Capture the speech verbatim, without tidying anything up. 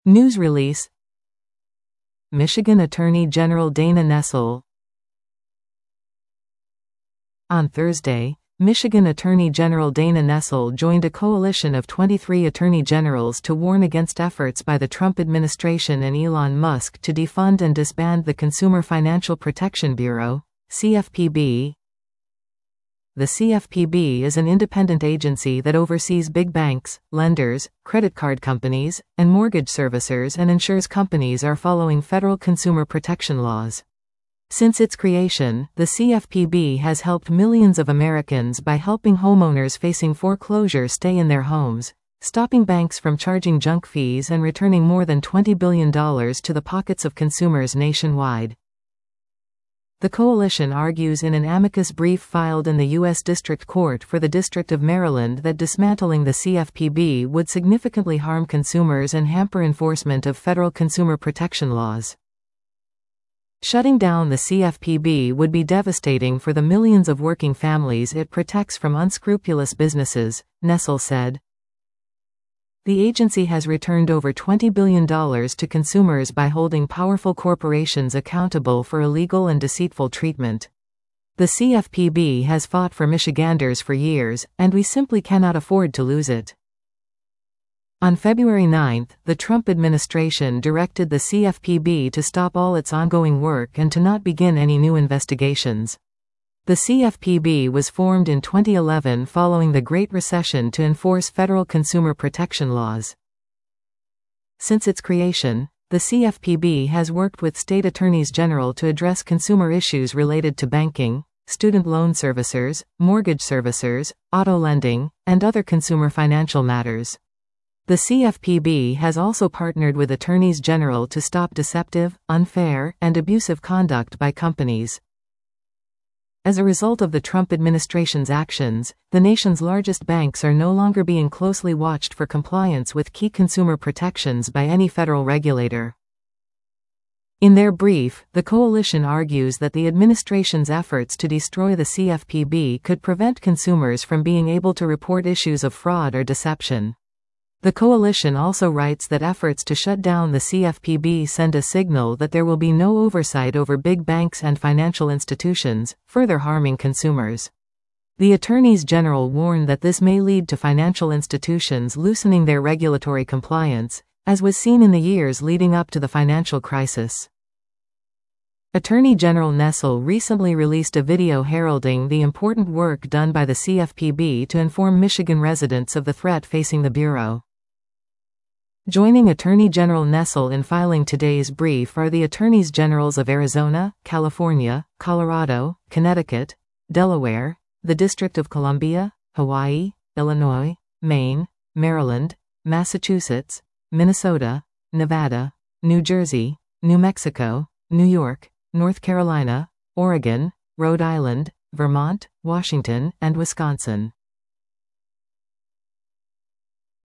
News release. Michigan Attorney General Dana Nessel. On Thursday, Michigan Attorney General Dana Nessel joined a coalition of twenty-three attorney generals to warn against efforts by the Trump administration and Elon Musk to defund and disband the Consumer Financial Protection Bureau, C F P B. The C F P B is an independent agency that oversees big banks, lenders, credit card companies, and mortgage servicers and ensures companies are following federal consumer protection laws. Since its creation, the C F P B has helped millions of Americans by helping homeowners facing foreclosure stay in their homes, stopping banks from charging junk fees and returning more than twenty billion dollars to the pockets of consumers nationwide. The coalition argues in an amicus brief filed in the U S District Court for the District of Maryland that dismantling the C F P B would significantly harm consumers and hamper enforcement of federal consumer protection laws. Shutting down the C F P B would be devastating for the millions of working families it protects from unscrupulous businesses, Nessel said. The agency has returned over twenty billion dollars to consumers by holding powerful corporations accountable for illegal and deceitful treatment. The C F P B has fought for Michiganders for years, and we simply cannot afford to lose it. On February ninth, the Trump administration directed the C F P B to stop all its ongoing work and to not begin any new investigations. The C F P B was formed in twenty eleven following the Great Recession to enforce federal consumer protection laws. Since its creation, the C F P B has worked with state attorneys general to address consumer issues related to banking, student loan servicers, mortgage servicers, auto lending, and other consumer financial matters. The C F P B has also partnered with attorneys general to stop deceptive, unfair, and abusive conduct by companies. As a result of the Trump administration's actions, the nation's largest banks are no longer being closely watched for compliance with key consumer protections by any federal regulator. In their brief, the coalition argues that the administration's efforts to destroy the C F P B could prevent consumers from being able to report issues of fraud or deception. The coalition also writes that efforts to shut down the C F P B send a signal that there will be no oversight over big banks and financial institutions, further harming consumers. The attorneys general warn that this may lead to financial institutions loosening their regulatory compliance, as was seen in the years leading up to the financial crisis. Attorney General Nessel recently released a video heralding the important work done by the C F P B to inform Michigan residents of the threat facing the Bureau. Joining Attorney General Nessel in filing today's brief are the Attorneys Generals of Arizona, California, Colorado, Connecticut, Delaware, the District of Columbia, Hawaii, Illinois, Maine, Maryland, Massachusetts, Minnesota, Nevada, New Jersey, New Mexico, New York, North Carolina, Oregon, Rhode Island, Vermont, Washington, and Wisconsin.